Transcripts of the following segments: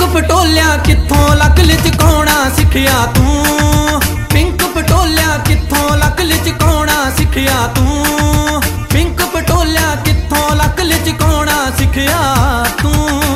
पटोलिया कित्थों लक लचकाउणा सिखिया तू। पिंक पटोलिया कित्थों लक लचकाउणा सिखिया तू। पिंक पटोलिया कित्थों लक लचकाउणा सिखिया तू।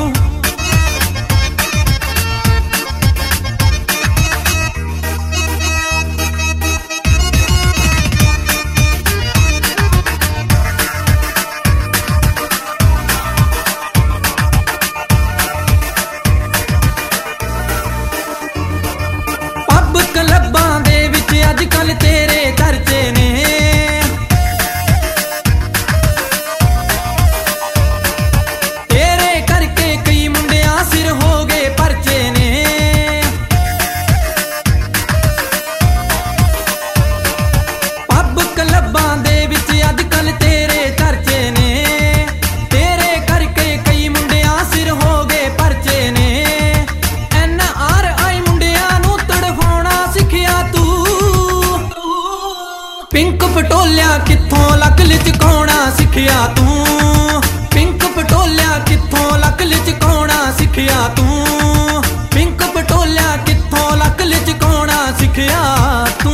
क्लबां दे विच अजकल तेरे चर्चे ने, तेरे करके कई मुंडियां सिर हो गए परचे ने। पब क्लबां दे विच अजकल तेरे चर्चे ने, तेरे करके कई मुंडियां सिर हो गए परचे ने। पिंक पटोलिया कित्थों लक लचकाउणा सिखिया तू। पिंक पटोलिया कित्थों लक लचकाउणा सिखिया तू। पिंक पटोलिया कित्थों लक लचकाउणा सिखिया तू।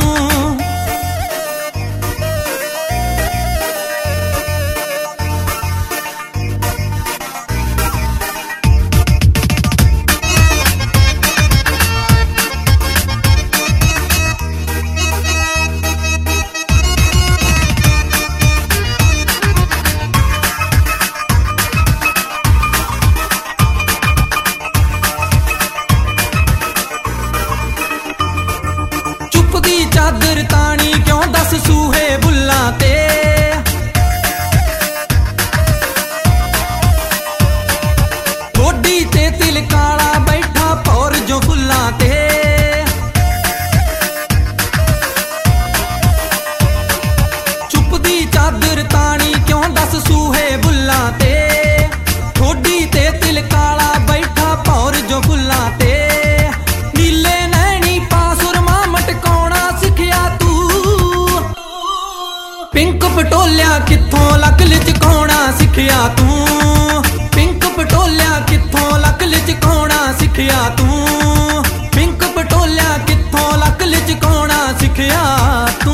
चादर तानी क्यों दस सूहे बुल्लां ते, गोडी ते तिल काला बैठा भौर जो फुल्लां ते। चुपदी चादर तानी क्यों दस सूहे बुल्लां ते, गोडी ते तिल काला बैठा भौर जो फुल्लां ते। पिंक पटोलिया कित्थों लक लचकाउणा सिखिया तू। पिंक पटोलिया कित्थों लक लचकाउणा सिखिया तू। पिंक पटोलिया कित्थों लक लचकाउणा सिखिया तू।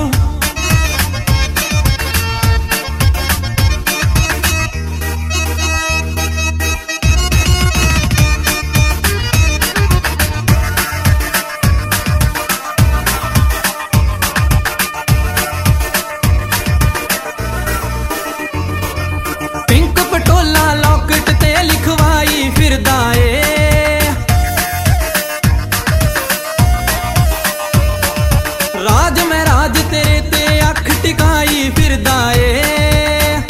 पिंक पटोला लॉकेट ते लिखवाई फिरदा ए, राज मैं राज तेरे ते अख टिकाई फिरदा ए।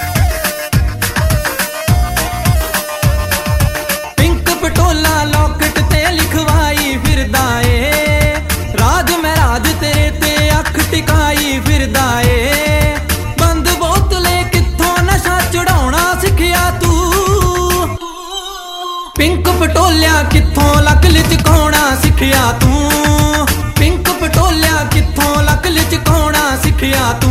पिंक पटोला लॉकेट ते लिखवाई फिरदा ए, राज मैं राज तेरे ते अख टिकाई फिरदा ए। बंद बोतले कित्थों नशा चढ़ाउणा सिखिया तू। पिंक पटोलिया कित्थों लक लचकाउणा सिखिया तू। पिंक पटोलिया कित्थों लक लचकाउणा सिखिया तू।